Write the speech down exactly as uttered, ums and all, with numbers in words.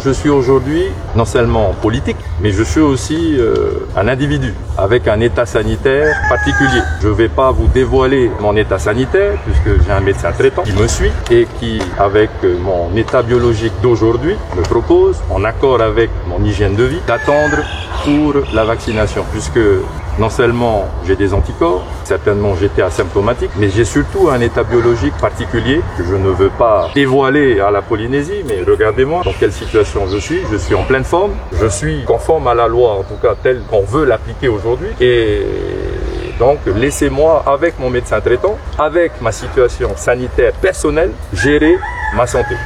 Je suis aujourd'hui non seulement politique, mais je suis aussi euh, un individu avec un état sanitaire particulier. Je ne vais pas vous dévoiler mon état sanitaire puisque j'ai un médecin traitant qui me suit et qui, avec mon état biologique d'aujourd'hui, me propose, en accord avec mon hygiène de vie, d'attendre pour la vaccination puisque non seulement j'ai des anticorps, certainement j'étais asymptomatique, mais j'ai surtout un état biologique particulier que je ne veux pas dévoiler à la Polynésie, mais regardez-moi dans quelle situation je suis. Je suis en pleine forme, je suis conforme à la loi, en tout cas telle qu'on veut l'appliquer aujourd'hui. Et donc laissez-moi, avec mon médecin traitant, avec ma situation sanitaire personnelle, gérer ma santé.